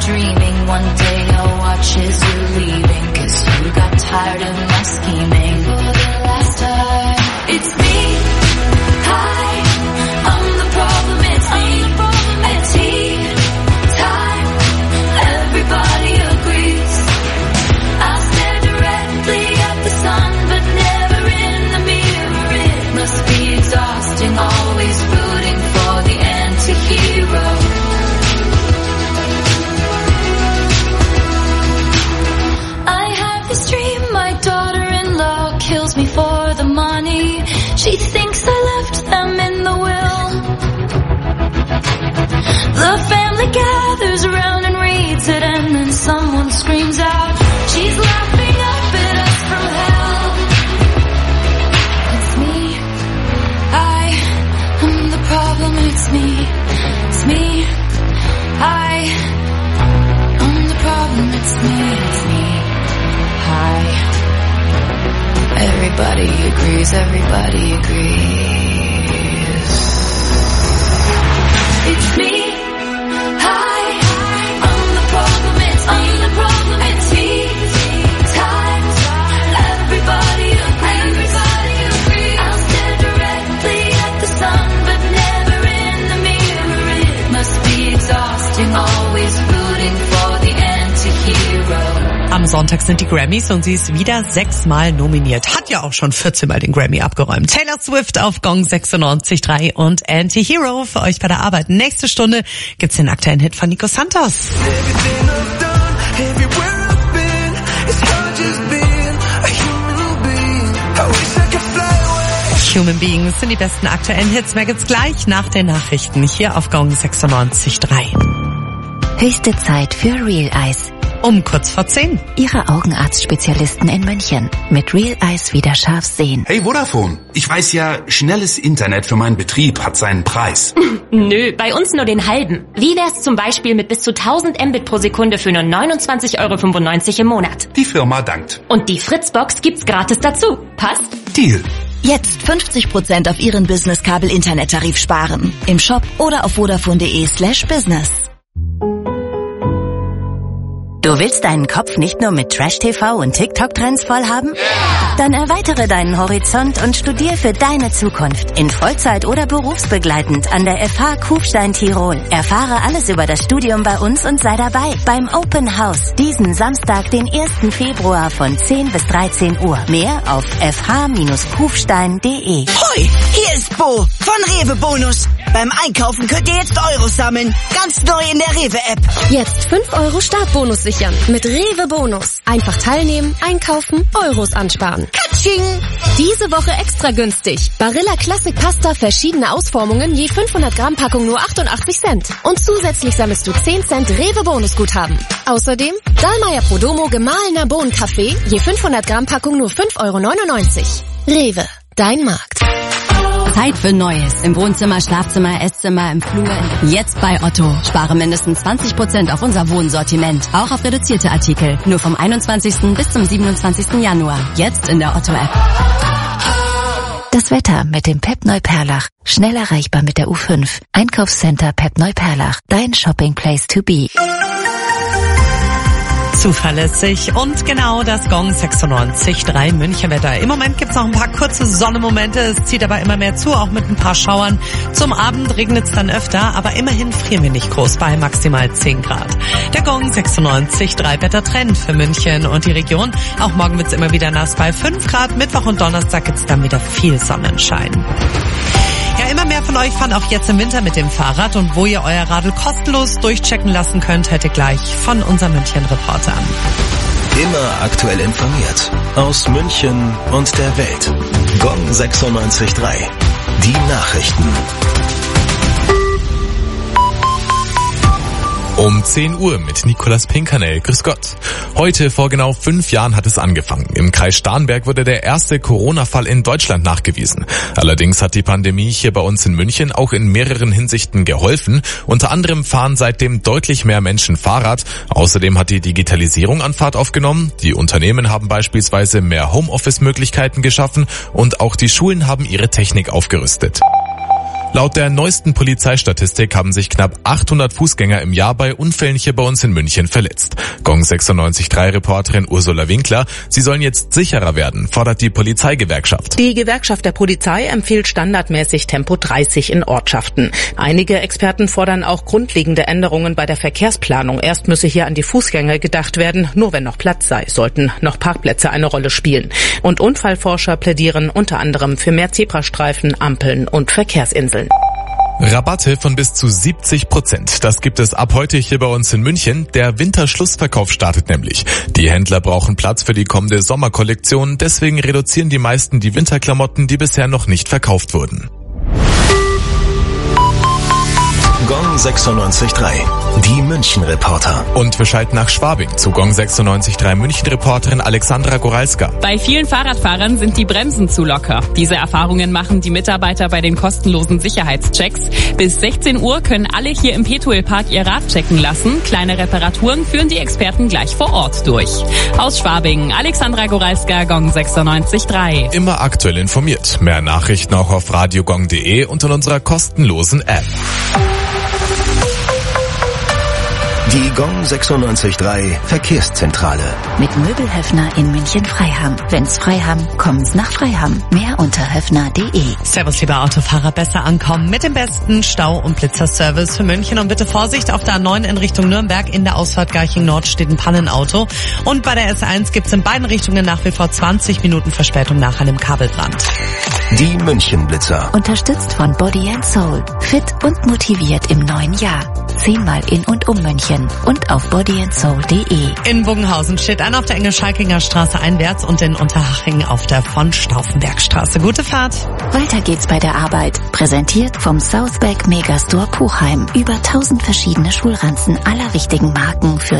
dreaming one day I'll watch as you're leaving, 'cause you got tired of my scheming. For the last time, it's me. Hi, I'm the problem, it's me. At tea time, everybody agrees. I'll stare directly at the sun, but never in the mirror. It must be exhausting, always rooting for the anti-hero. I have this dream, my daughter-in-law kills me for the money. She thinks I left them in the will. The family gathers around and reads it, and then someone screams out, she's laughing up at us from hell. It's me. I am the problem, it's me. It's me. I am the problem, it's me. It's me. Hi. Everybody agrees, everybody agrees. It's me. Hi. I'm the problem, it's me. I'm the problem, it's me. Time. Everybody agrees. Everybody agrees. I'll stare directly at the sun, but never in the mirror. It must be exhausting, always rooting for the anti-hero. Am Sonntag sind die Grammys und sie ist wieder sechsmal nominiert. Hat ja auch schon vierzehn Mal den Grammy abgeräumt. Taylor Swift auf Gong sechsundneunzig Komma drei und Anti-Hero für euch bei der Arbeit. Nächste Stunde gibt's den aktuellen Hit von Nico Santos. Human Beings sind die besten aktuellen Hits. Mehr gibt's gleich nach den Nachrichten hier auf Gong sechsundneunzig Komma drei. Höchste Zeit für Real Eyes. Um kurz vor zehn. Ihre Augenarztspezialisten in München. Mit Real Eyes wieder scharf sehen. Hey Vodafone, ich weiß ja, schnelles Internet für meinen Betrieb hat seinen Preis. Nö, bei uns nur den halben. Wie wär's zum Beispiel mit bis zu tausend Mbit pro Sekunde für nur neunundzwanzig Euro fünfundneunzig im Monat? Die Firma dankt. Und die Fritzbox gibt's gratis dazu. Passt? Deal. Jetzt fünfzig Prozent auf Ihren Business-Kabel-Internettarif sparen. Im Shop oder auf vodafone.de slash business. Du willst deinen Kopf nicht nur mit Trash-T V und TikTok-Trends voll haben? Dann erweitere deinen Horizont und studier für deine Zukunft. In Vollzeit oder berufsbegleitend an der F H Kufstein Tirol. Erfahre alles über das Studium bei uns und sei dabei beim Open House. Diesen Samstag, den ersten Februar von zehn bis dreizehn Uhr. Mehr auf f h kufstein punkt d e. Hoi, hier ist Bo von Rewe Bonus. Beim Einkaufen könnt ihr jetzt Euros sammeln. Ganz neu in der Rewe-App. Jetzt fünf Euro Startbonus sichern. Mit Rewe Bonus. Einfach teilnehmen, einkaufen, Euros ansparen. Katsching! Diese Woche extra günstig. Barilla Classic Pasta, verschiedene Ausformungen, je fünfhundert Gramm Packung nur achtundachtzig Cent. Und zusätzlich sammelst du zehn Cent Rewe Bonus Guthaben. Außerdem Dallmayr Prodomo gemahlener Bohnenkaffee, je fünfhundert Gramm Packung nur fünf Euro neunundneunzig. Rewe, dein Markt. Zeit für Neues. Im Wohnzimmer, Schlafzimmer, Esszimmer, im Flur. Jetzt bei Otto. Spare mindestens zwanzig Prozent auf unser Wohnsortiment. Auch auf reduzierte Artikel. Nur vom einundzwanzigsten bis zum siebenundzwanzigsten Januar. Jetzt in der Otto-App. Das Wetter mit dem Pep Neuperlach. Schnell erreichbar mit der U fünf. Einkaufscenter Pep Neuperlach. Dein Shopping Place to be. Zuverlässig und genau das Gong sechsundneunzig Komma drei Münchenwetter. Im Moment gibt's noch ein paar kurze Sonnemomente, es zieht aber immer mehr zu, auch mit ein paar Schauern. Zum Abend regnet's dann öfter, aber immerhin frieren wir nicht groß bei maximal zehn Grad. Der Gong sechsundneunzig Komma drei Wettertrend für München und die Region. Auch morgen wird's immer wieder nass bei fünf Grad. Mittwoch und Donnerstag gibt's dann wieder viel Sonnenschein. Ja, immer mehr von euch fahren auch jetzt im Winter mit dem Fahrrad und wo ihr euer Radl kostenlos durchchecken lassen könnt, hört ihr gleich von unserem München-Reporter. Immer aktuell informiert aus München und der Welt. Gong sechsundneunzig Komma drei. Die Nachrichten. Um zehn Uhr mit Nicolas Pinkernell. Grüß Gott. Heute vor genau fünf Jahren hat es angefangen. Im Kreis Starnberg wurde der erste Corona-Fall in Deutschland nachgewiesen. Allerdings hat die Pandemie hier bei uns in München auch in mehreren Hinsichten geholfen. Unter anderem fahren seitdem deutlich mehr Menschen Fahrrad. Außerdem hat die Digitalisierung an Fahrt aufgenommen. Die Unternehmen haben beispielsweise mehr Homeoffice-Möglichkeiten geschaffen und auch die Schulen haben ihre Technik aufgerüstet. Laut der neuesten Polizeistatistik haben sich knapp achthundert Fußgänger im Jahr bei Unfällen hier bei uns in München verletzt. Gong sechsundneunzig Komma drei Reporterin Ursula Winkler, sie sollen jetzt sicherer werden, fordert die Polizeigewerkschaft. Die Gewerkschaft der Polizei empfiehlt standardmäßig Tempo dreißig in Ortschaften. Einige Experten fordern auch grundlegende Änderungen bei der Verkehrsplanung. Erst müsse hier an die Fußgänger gedacht werden, nur wenn noch Platz sei, sollten noch Parkplätze eine Rolle spielen. Und Unfallforscher plädieren unter anderem für mehr Zebrastreifen, Ampeln und Verkehrsinseln. Rabatte von bis zu siebzig Prozent. Das gibt es ab heute hier bei uns in München. Der Winterschlussverkauf startet nämlich. Die Händler brauchen Platz für die kommende Sommerkollektion. Deswegen reduzieren die meisten die Winterklamotten, die bisher noch nicht verkauft wurden. Gong sechsundneunzig Komma drei. Die München-Reporter. Und wir schalten nach Schwabing zu Gong sechsundneunzig Komma drei München-Reporterin Alexandra Goralska. Bei vielen Fahrradfahrern sind die Bremsen zu locker. Diese Erfahrungen machen die Mitarbeiter bei den kostenlosen Sicherheitschecks. Bis sechzehn Uhr können alle hier im Petuel-Park ihr Rad checken lassen. Kleine Reparaturen führen die Experten gleich vor Ort durch. Aus Schwabing, Alexandra Goralska, Gong sechsundneunzig Komma drei. Immer aktuell informiert. Mehr Nachrichten auch auf radiogong punkt de und in unserer kostenlosen App. Die Gong sechsundneunzig Komma drei Verkehrszentrale. Mit Möbelhöfner in München-Freiham. Wenn's Freiham, kommen's nach Freiham. Mehr unter höfner punkt de. Servus, lieber Autofahrer, besser ankommen mit dem besten Stau- und Blitzerservice für München. Und bitte Vorsicht, auf der A neun in Richtung Nürnberg in der Ausfahrt Garching Nord steht ein Pannenauto. Und bei der S eins gibt's in beiden Richtungen nach wie vor zwanzig Minuten Verspätung nach einem Kabelbrand. Die München-Blitzer. Unterstützt von Body and Soul. Fit und motiviert im neuen Jahr. Zehnmal in und um München und auf body and soul punkt de. In Bogenhausen steht einer auf der Engelschalkinger Straße einwärts und in Unterhaching auf der von Stauffenbergstraße. Gute Fahrt. Weiter geht's bei der Arbeit. Präsentiert vom Southback Megastore Puchheim. Über tausend verschiedene Schulranzen aller wichtigen Marken für